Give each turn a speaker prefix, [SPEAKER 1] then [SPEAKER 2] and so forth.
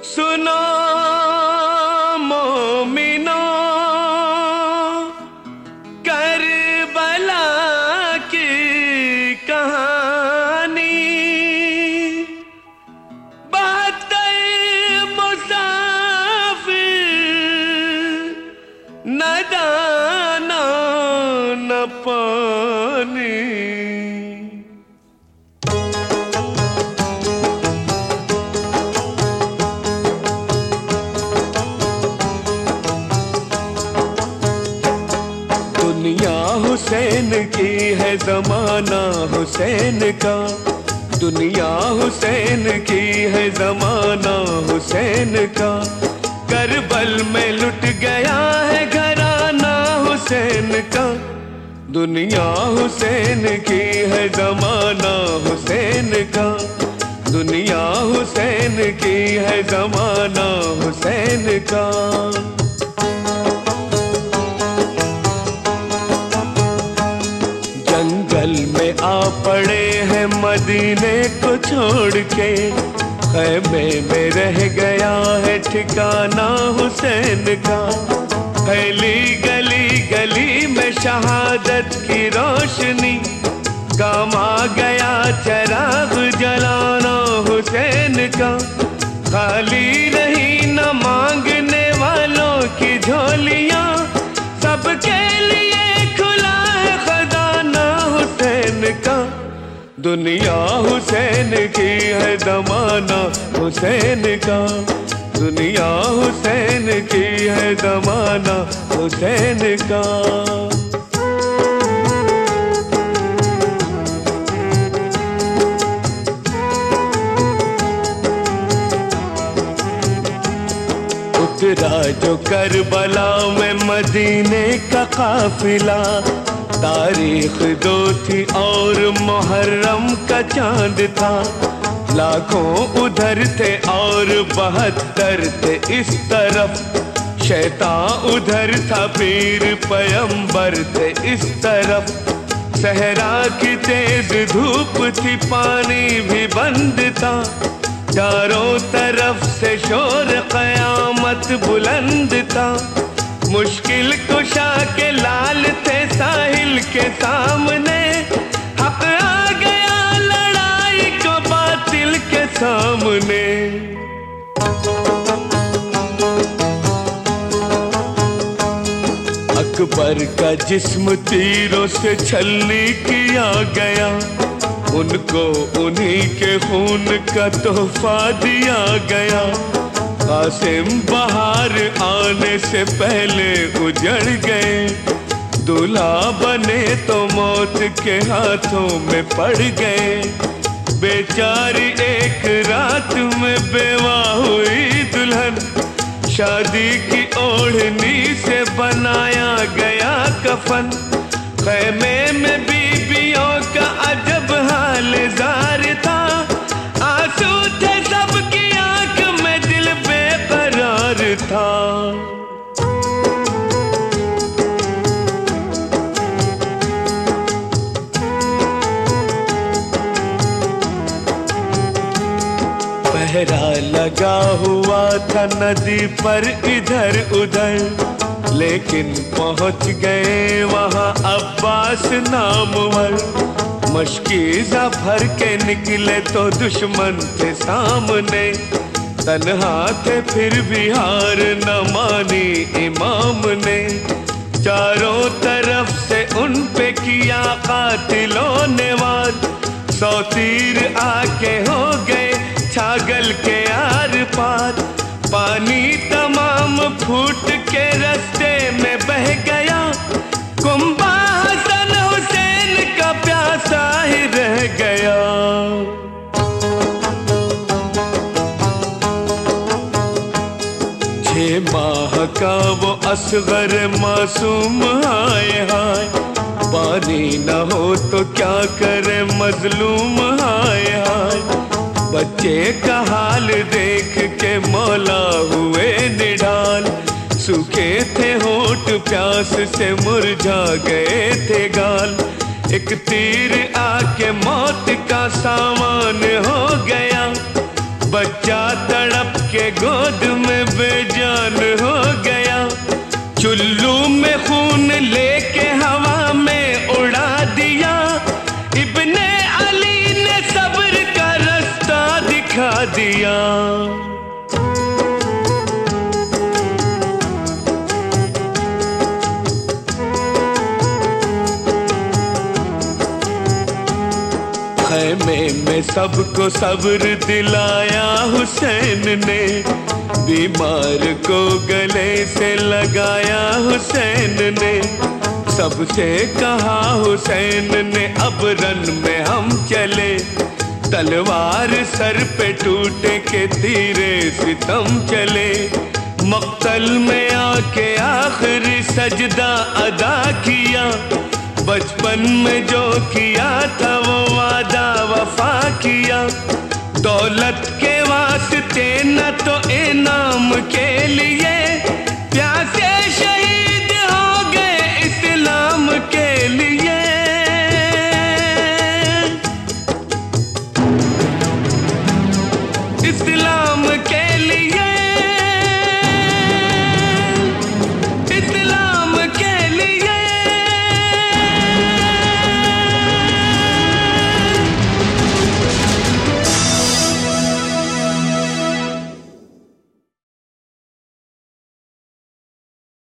[SPEAKER 1] सुनो मोमिनो करबला की कहानी, बहत्तर मुसाफिर न दाना न पानी। दुनिया हुसैन की है, जमाना हुसैन का। दुनिया हुसैन की है, जमाना हुसैन का। करबल में लुट गया है घराना हुसैन का। दुनिया हुसैन की है, जमाना हुसैन का। दुनिया हुसैन की है, जमाना हुसैन का। जंगल में आ पड़े हैं मदीने को छोड़ के, खैमे में रह गया है ठिकाना हुसैन का। फैली गली गली में शहादत की रोशनी, काम आ गया चराग जलाना हुसैन का। खाली रही न मांगने वालों की झोलियां, सबके लिए खुला है खजाना हुसैन का। दुनिया हुसैन की है, जमाना हुसैन का। दुनिया हुसैन की है, जमाना हुसैन का। उतरा जो करबला में मदीने का काफिला, तारीख दो थी और मुहर्रम का चांद था। लाखों उधर थे और 72 थे इस तरफ, शैतान उधर था पीर पैगंबर थे इस तरफ। सहरा की तेज धूप थी, पानी भी बंद था। चारों तरफ से शोर क़यामत बुलंद था। मुश्किल कुशा के लाल थे साहिल के सामने, हक आ गया लड़ाई को बातिल के सामने। अकबर का जिस्म तीरों से छलनी किया गया, उनको उन्हीं के खून का तोहफा दिया गया। कासिम बहार आने से पहले उजड़ गए, दूल्हा बने तो मौत के हाथों में पड़ गए। बेचारी एक रात में बेवा हुई दुल्हन, शादी की ओढ़नी से बनाया गया कफन। खैमे में बीबियों का अजब हाल जार था, आंसू थे सबकी आंख में, दिल बेकरार था। 'पहरा लगा हुआ था नदी पर इधर उधर, लेकिन पहुंच गए वहां अब्बास नामवर। मशकीज़ा भर के निकले तो दुश्मन थे सामने, तन्हा थे फिर भी हार न मानी इमाम ने। चारों तरफ से उन पे किया कातिलों ने वार, 100 तीर आके हो गए छागल के आर पार। पानी तमाम फूट के रास्ते में बह गया, कुंबा हसन हुसैन का प्यासा ही रह गया। 6 माह का वो असगर मासूम हाय हाय, पानी न हो तो क्या करे मजलूम हाय हाय। बच्चे का हाल देख के मौला हुए निढाल, सूखे थे होठ प्यास से मुरझा गए थे गाल। एक तीर आके मौत का सामान हो गया, बच्चा तड़प के के गोद में बेजान हो गया। चुल्लू में खून लेके हवा में उड़ा दिया। इब्ने अली ने सब्र का रास्ता दिखा दिया। खैमे में सबको सब्र दिलाया हुसैन ने, बीमार को गले से लगाया हुसैन ने। सबसे कहा हुसैन ने अब रन में हम चले, तलवार सर पे टूटे के तीरे सितम चले। मक्तल में आके आखिरी सजदा अदा किया, बचपन में जो किया था वो वादा वफा किया। दौलत के वास्ते न तो इनाम के लिए